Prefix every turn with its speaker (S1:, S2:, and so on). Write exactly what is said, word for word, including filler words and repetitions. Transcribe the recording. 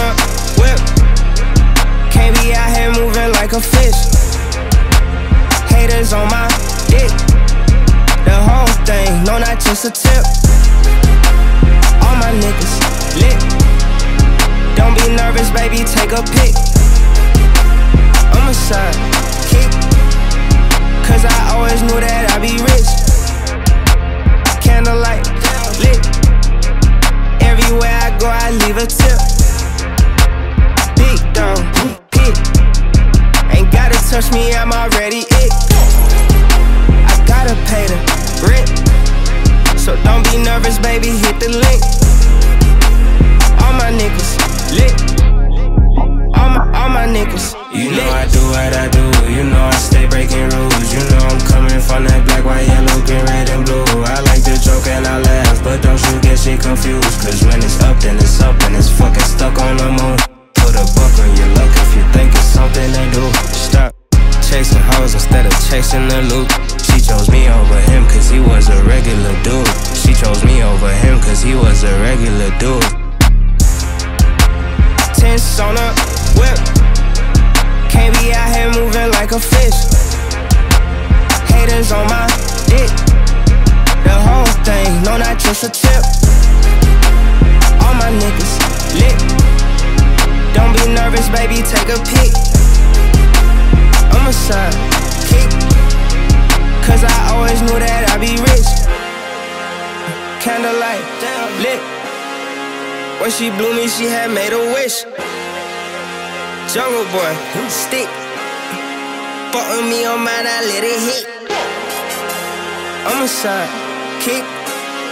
S1: a whip. Can't be out here moving like a fish. Haters on my dick. The whole thing, no, not just a tip. All my niggas lit. Don't be nervous, baby, take a pic. I'm a side kick, cause I always knew that I'd be rich. Candlelight lit. Everywhere I go, I leave a tip. Big dog, hit. Ain't gotta touch me, I'm already it. I gotta pay the rent, so don't be nervous, baby, hit the link. All my niggas lit. All my, all my niggas
S2: You know
S1: lit.
S2: I do what I do, you know I stay breaking rules. You know I'm coming from that black, white, yellow, green, red, and blue. I like to joke and I laugh, but don't you get shit confused. Cause when it's up, then it's up, and it's fucking stuck on the moon. Put a buck on your luck if you think it's something they do. Stop chasing hoes instead of chasing the loot. She chose me over him cause he was a regular dude. She chose me over him cause he was a regular dude.
S1: Tense on a whip. Can't be out here moving like a fish. Haters on my dick. The whole thing, no, not just a tip. All my niggas lit. Don't be nervous, baby, take a pic. I'm a side kick, cause I always knew that I'd be rich. Candlelight lit. When she blew me, she had made a wish. Jungle boy, stick. Fuck with me on mine, I let it hit. I'm a side kick,